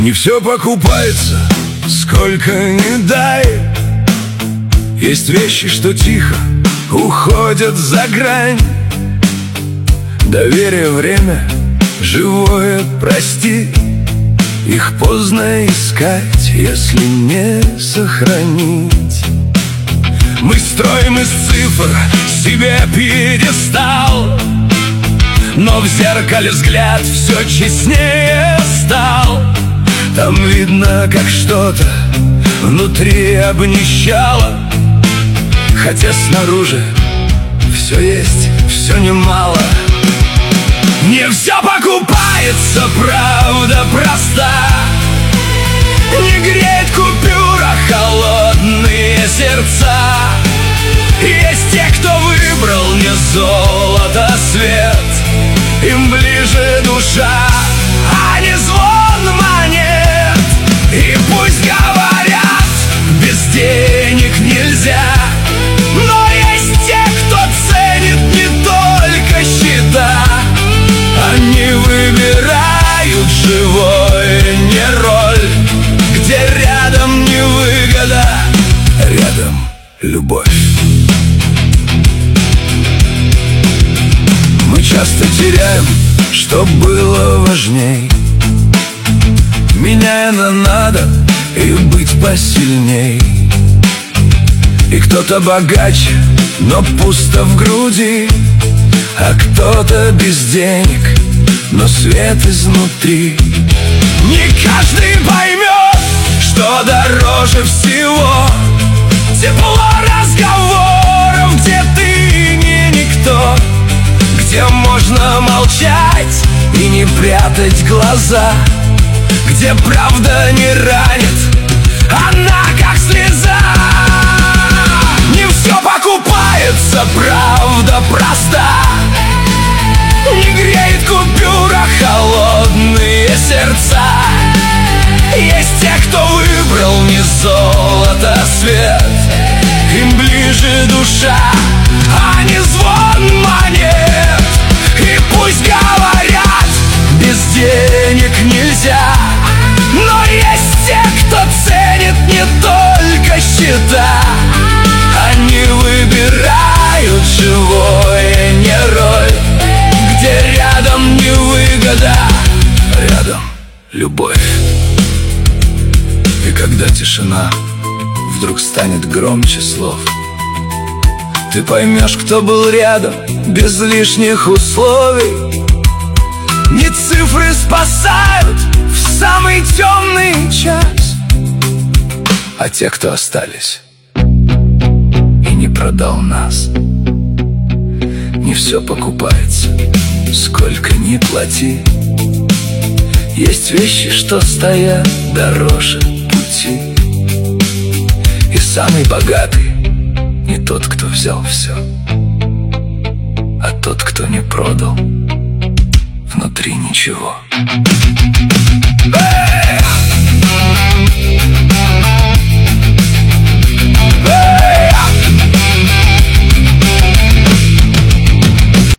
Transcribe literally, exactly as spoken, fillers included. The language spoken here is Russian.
Не все покупается, сколько ни дай. Есть вещи, что тихо уходят за грань. Доверие, время, живое, прости. Их поздно искать, если не сохранить. Мы строим из цифр себе пьедестал, но в зеркале взгляд все честнее стал. Там видно, как что-то внутри обнищало, хотя снаружи все есть, все немало. Не все покупается, правда проста. Не греет купюра холодные сердца. Есть те, кто выбрал не золото, свет. Им ближе душа, а не звон монет. И пусть говорят, без денег нельзя, но есть те, кто ценит не только счета. Они выбирают живое, не роль, где рядом не выгода, рядом любовь. Мы часто теряем, что было важней, меняя на надо и быть посильней. И кто-то богаче, но пусто в груди, а кто-то без денег, но свет изнутри. Не каждый поймет, что дороже всего тепло разговоров, где ты не никто, где можно молчать и не прятать глаза, где правда не ранит, она как слеза. Не все покупается, правда проста. Не греет купюра холодные сердца. Есть те, кто выбрал не золото, свет. Им ближе душа, а не звон монет. И пусть говорят, без денег нельзя, но есть те, кто ценит не только счета. Они выбирают живое, не роль, где рядом не выгода, рядом любовь. И когда тишина вдруг станет громче слов, ты поймешь, кто был рядом без лишних условий. Не цифры спасают в самый темный час, а те, кто остались и не продал нас. Не все покупается, сколько ни плати. Есть вещи, что стоят дороже пути. И самый богатый не тот, кто взял все, а тот, кто не продал внутри ничего.